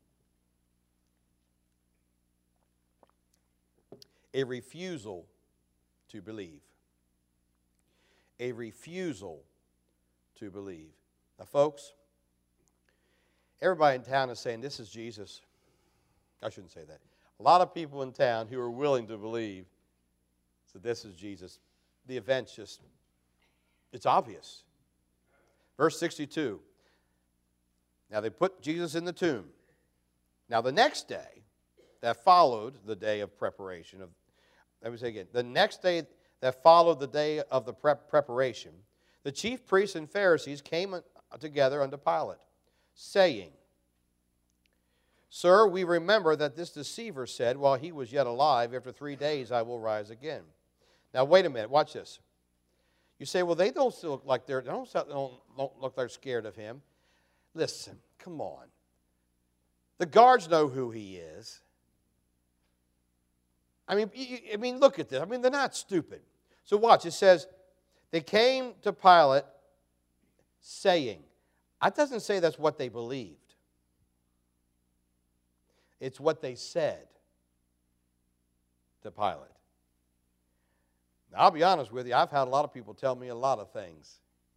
A refusal to believe. A refusal to believe. Now, folks, everybody in town is saying, this is Jesus. I shouldn't say that. A lot of people in town who are willing to believe that this is Jesus. The event's just, it's obvious. Verse sixty-two. Now they put Jesus in the tomb. Now the next day that followed the day of preparation, of, let me say again, the next day that followed the day of the prep preparation, the chief priests and Pharisees came together unto Pilate, saying, Sir, we remember that this deceiver said, while he was yet alive, after three days I will rise again. Now wait a minute, watch this. You say, well, they don't still look like they're, they don't, don't, don't look like they're scared of him. Listen, come on. The guards know who he is. I mean, I mean, look at this. I mean, they're not stupid. So watch. It says, they came to Pilate saying. That doesn't say that's what they believed. It's what they said to Pilate. Now, I'll be honest with you. I've had a lot of people tell me a lot of things.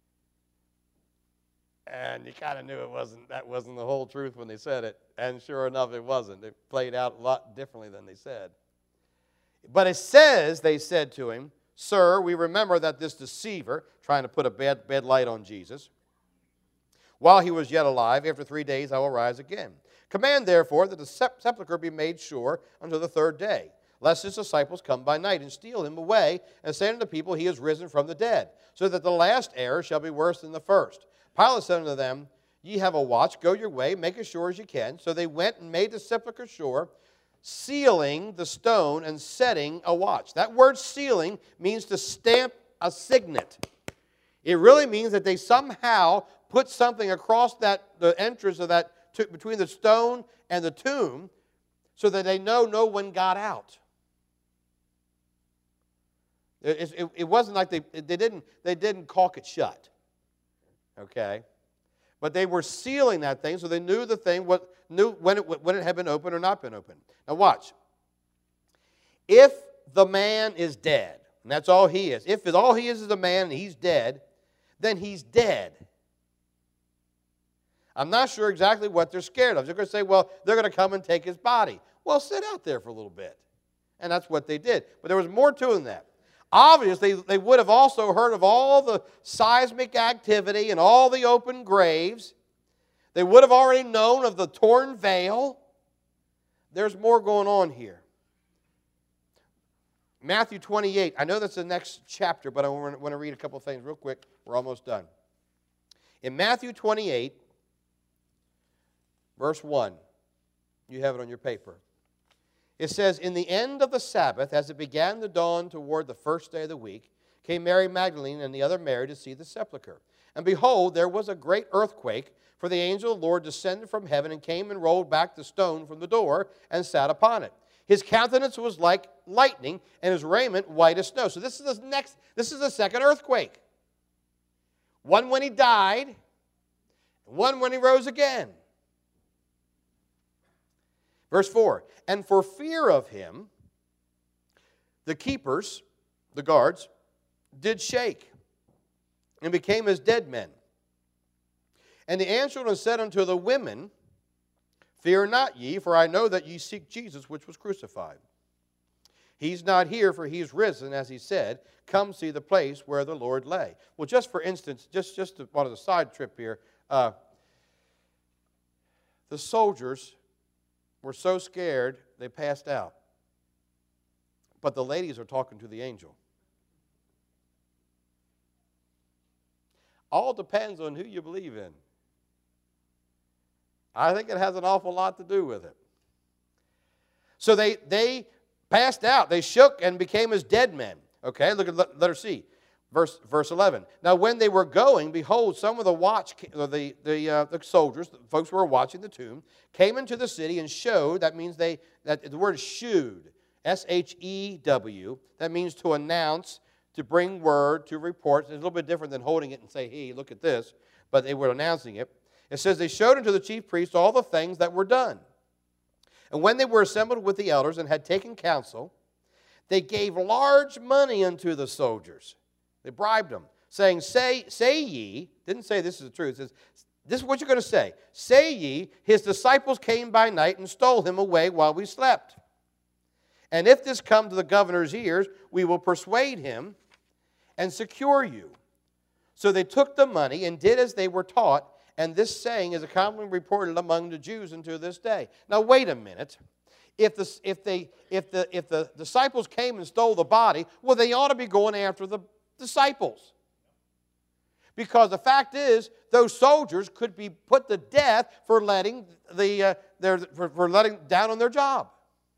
And you kind of knew it wasn't, that wasn't the whole truth when they said it. And sure enough, it wasn't. It played out a lot differently than they said. But it says, they said to him, Sir, we remember that this deceiver, trying to put a bad, bad light on Jesus, while he was yet alive, after three days I will rise again. Command, therefore, that the sepulchre be made sure until the third day, lest his disciples come by night and steal him away, and say unto the people, He is risen from the dead, so that the last error shall be worse than the first. Pilate said unto them, Ye have a watch, go your way, make as sure as you can. So they went and made the sepulchre sure, sealing the stone and setting a watch. That word sealing means to stamp a signet. It really means that they somehow put something across that the entrance of that, between the stone and the tomb, so that they know no one got out. It, it, it wasn't like they, they, didn't, they didn't caulk it shut. Okay? But they were sealing that thing so they knew the thing, what, knew when it, when it had been opened or not been opened. Now watch. If the man is dead, and that's all he is, if all he is is a man and he's dead, then he's dead. I'm not sure exactly what they're scared of. They're going to say, well, they're going to come and take his body. Well, sit out there for a little bit. And that's what they did. But there was more to it than that. Obviously, they would have also heard of all the seismic activity and all the open graves. They would have already known of the torn veil. There's more going on here. Matthew twenty-eight. I know that's the next chapter, but I want to read a couple things real quick. We're almost done. In Matthew twenty-eight, verse one, you have it on your paper. It says, In the end of the Sabbath, as it began to dawn toward the first day of the week, came Mary Magdalene and the other Mary to see the sepulchre. And behold, there was a great earthquake, for the angel of the Lord descended from heaven and came and rolled back the stone from the door and sat upon it. His countenance was like lightning, and his raiment white as snow. So this is the next, this is the second earthquake. One when he died, and one when he rose again. Verse four, and for fear of him, the keepers, the guards, did shake, and became as dead men. And he answered and said unto the women, Fear not ye, for I know that ye seek Jesus, which was crucified. He's not here, for he's risen, as he said. Come see the place where the Lord lay. Well, just for instance, just, just one of the side trip here, uh, the soldiers were so scared they passed out. But the ladies are talking to the angel. All depends on who you believe in. I think it has an awful lot to do with it. So they, they passed out. They shook and became as dead men. Okay, look at letter C, verse, verse eleven. Now when they were going, behold, some of the watch, or the, the, uh, the soldiers, the folks who were watching the tomb, came into the city and showed, that means they, that the word is shewed, S H E W, that means to announce, to bring word, to report. It's a little bit different than holding it and say, hey, look at this, but they were announcing it. It says, they showed unto the chief priests all the things that were done. And when they were assembled with the elders and had taken counsel, they gave large money unto the soldiers. They bribed them, saying, Say, say ye, didn't say this is the truth, it says, this is what you're going to say. Say ye, his disciples came by night and stole him away while we slept. And if this come to the governor's ears, we will persuade him and secure you. So they took the money and did as they were taught, and this saying is commonly reported among the Jews unto this day. Now wait a minute. If the, if, they, if, the, if the disciples came and stole the body, well, they ought to be going after the disciples. Because the fact is, those soldiers could be put to death for letting, the, uh, their, for, for letting down on their job.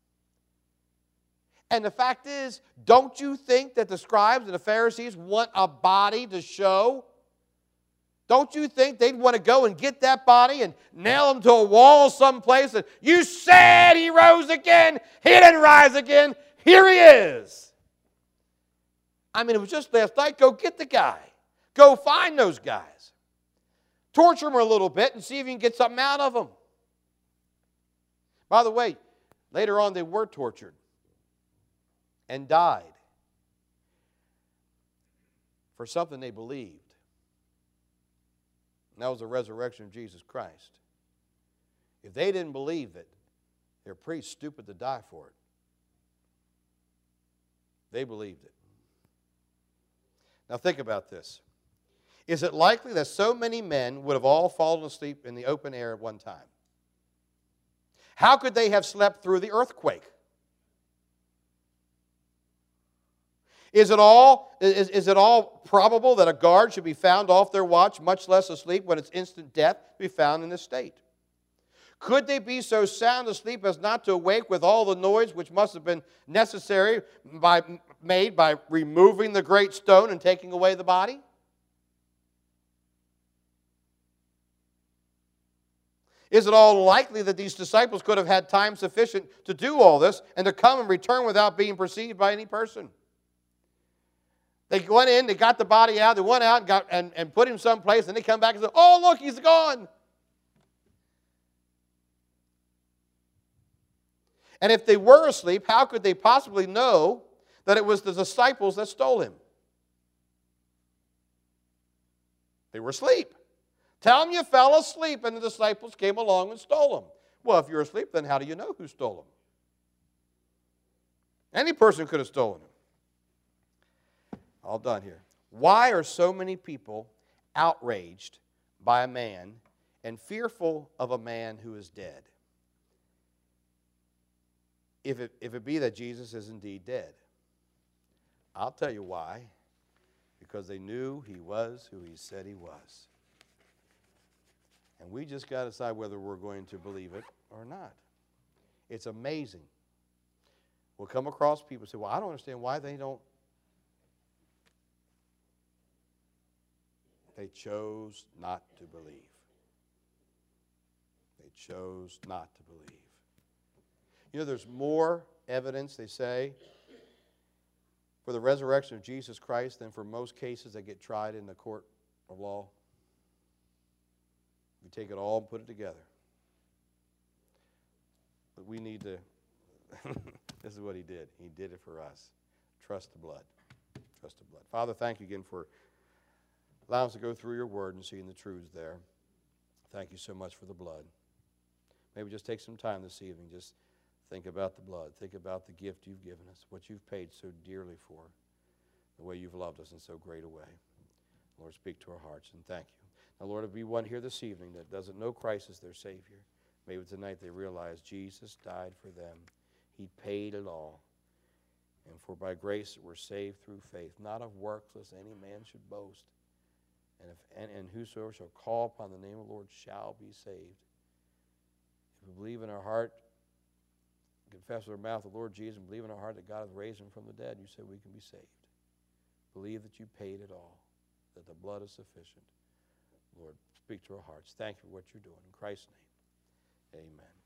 And the fact is, don't you think that the scribes and the Pharisees want a body to show? Don't you think they'd want to go and get that body and nail him to a wall someplace and, you said he rose again, he didn't rise again, here he is. I mean, it was just last night, go get the guy. Go find those guys. Torture them a little bit and see if you can get something out of them. By the way, later on they were tortured and died for something they believed. And that was the resurrection of Jesus Christ. If they didn't believe it, they're pretty stupid to die for it. They believed it. Now think about this. Is it likely that so many men would have all fallen asleep in the open air at one time? How could they have slept through the earthquake? Is it all, is, is it all probable that a guard should be found off their watch, much less asleep, when it's instant death be found in this state? Could they be so sound asleep as not to awake with all the noise which must have been necessary by, made by removing the great stone and taking away the body? Is it all likely that these disciples could have had time sufficient to do all this and to come and return without being perceived by any person? They went in, they got the body out, they went out and, got, and, and put him someplace, and they come back and say, oh, look, he's gone. And if they were asleep, how could they possibly know that it was the disciples that stole him? They were asleep. Tell them you fell asleep and the disciples came along and stole him. Well, if you're asleep, then how do you know who stole him? Any person could have stolen him. All done here. Why are so many people outraged by a man and fearful of a man who is dead? If it, if it be that Jesus is indeed dead. I'll tell you why. Because they knew he was who he said he was. And we just got to decide whether we're going to believe it or not. It's amazing. We'll come across people who say, well, I don't understand why they don't. They chose not to believe. They chose not to believe. You know, there's more evidence, they say, for the resurrection of Jesus Christ than for most cases that get tried in the court of law. We take it all and put it together. But we need to, this is what he did. He did it for us. Trust the blood. Trust the blood. Father, thank you again for allowing us to go through your word and seeing the truths there. Thank you so much for the blood. Maybe just take some time this evening. Just think about the blood. Think about the gift you've given us, what you've paid so dearly for, the way you've loved us in so great a way. Lord, speak to our hearts, and thank you. Now, Lord, if we one here this evening that doesn't know Christ as their Savior, maybe tonight they realize Jesus died for them. He paid it all. And for by grace we're saved through faith, not of works, lest any man should boast. And if and, and whosoever shall call upon the name of the Lord shall be saved. If we believe in our heart, confess with our mouth the Lord Jesus, and believe in our heart that God has raised him from the dead, you say we can be saved. Believe that you paid it all, that the blood is sufficient. Lord, speak to our hearts. Thank you for what you're doing. In Christ's name, amen.